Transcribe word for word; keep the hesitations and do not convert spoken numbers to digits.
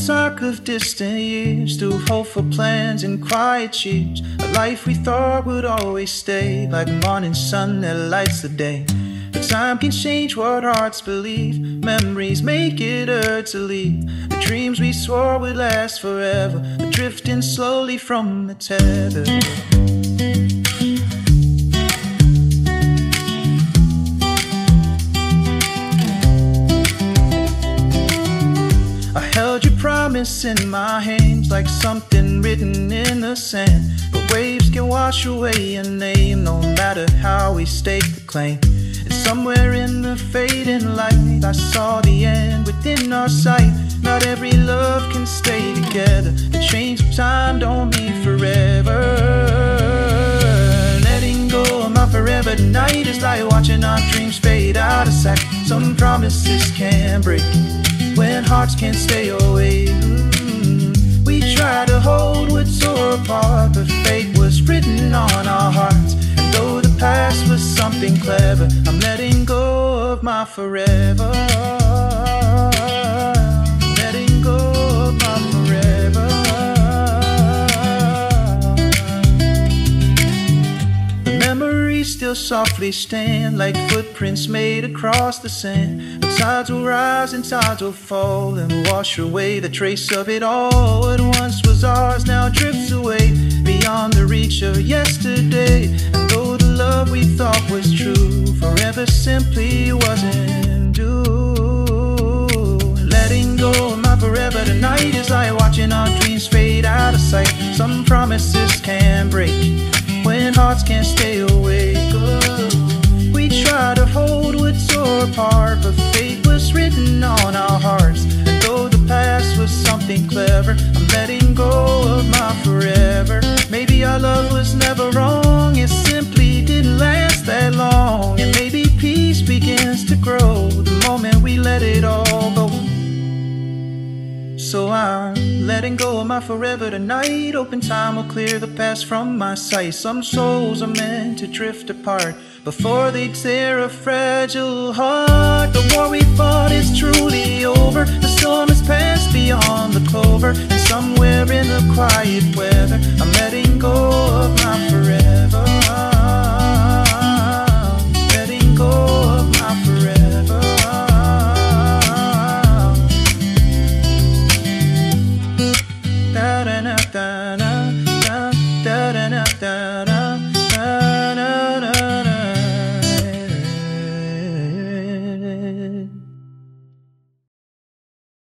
lost track of distant years, through hopeful plans and quiet cheers. A life we thought would always stay, like morning sun that lights the day. But time can change what hearts believe. Memories make it hard to leave. The dreams we swore would last forever are drifting slowly from the tether. I held your promise in my hands like something written in the sand. But waves can wash away your name, no matter how we stake the claim. And somewhere in the fading light, I saw the end within our sight. Not every love can stay together. The change of time don't mean forever. Letting go of my forever tonight is like watching our dreams fade out of sight. Some promises can't break when hearts can't stay away. Mm-hmm. We try to hold what's tore apart, but fate was written on our hearts. And though the past was something clever, I'm letting go of my forever. Letting go of my forever. The memories still softly stand like footprints made across the sand. The tides will rise and tides will fall and wash away the trace of it all. What once was ours now drifts away beyond the reach of yesterday. And though the love we thought was true forever simply wasn't due. Letting go of my forever tonight is like watching our dreams fade out of sight. Some promises can't break when hearts can't stay awake. Oh, we try to hold what's tore apart, but fate was written on our hearts. And though the past was something clever, I'm letting go of my forever. Maybe our love was never wrong, it simply didn't last that long. And maybe peace begins to grow the moment we let it all go. So I'm letting go of my forever tonight. Open time will clear the past from my sight. Some souls are meant to drift apart before they tear a fragile heart. The war we fought is truly over. The storm has passed beyond the clover. And somewhere in the quiet weather, I'm letting go of my forever.